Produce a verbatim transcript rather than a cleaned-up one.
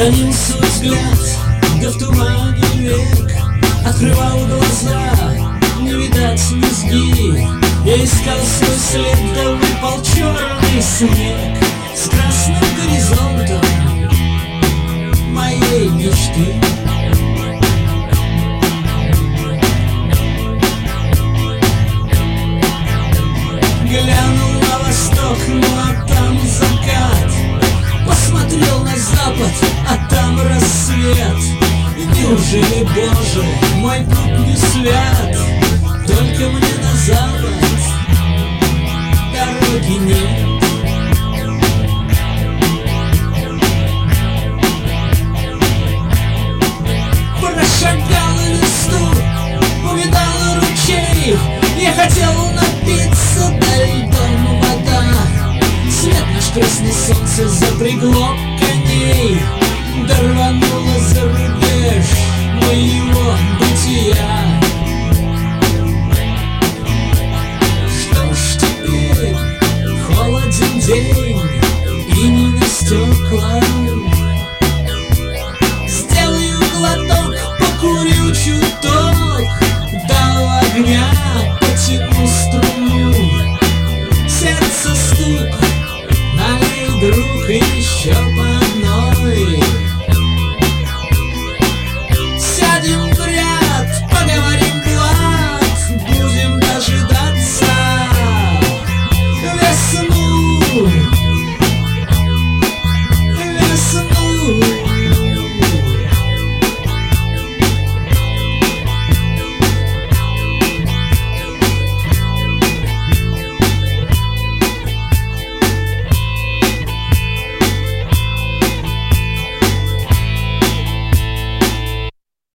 Хранил свой взгляд, да в тумане век. Открывал глаза, не видать низги. Я искал свой след, да выпал черный снег с красным горизонтом моей мечты. Глянул на восток, ну а там закат. Посмотрел на запад, а там рассвет. Неужели, Боже, мой путь не свят? Только мне на запад дороги нет. Прошагал листу, увидал ручей. Я хотел напиться, да льдом вода. Свет наш крестный, солнце запрягло коней, да рвануло за рубеж моего бытия. Что ж теперь, холоден день, и не на стекла. Сделаю глоток, покурю чуток, до огня потяну струну. Сердце стук, налей, друг, еще по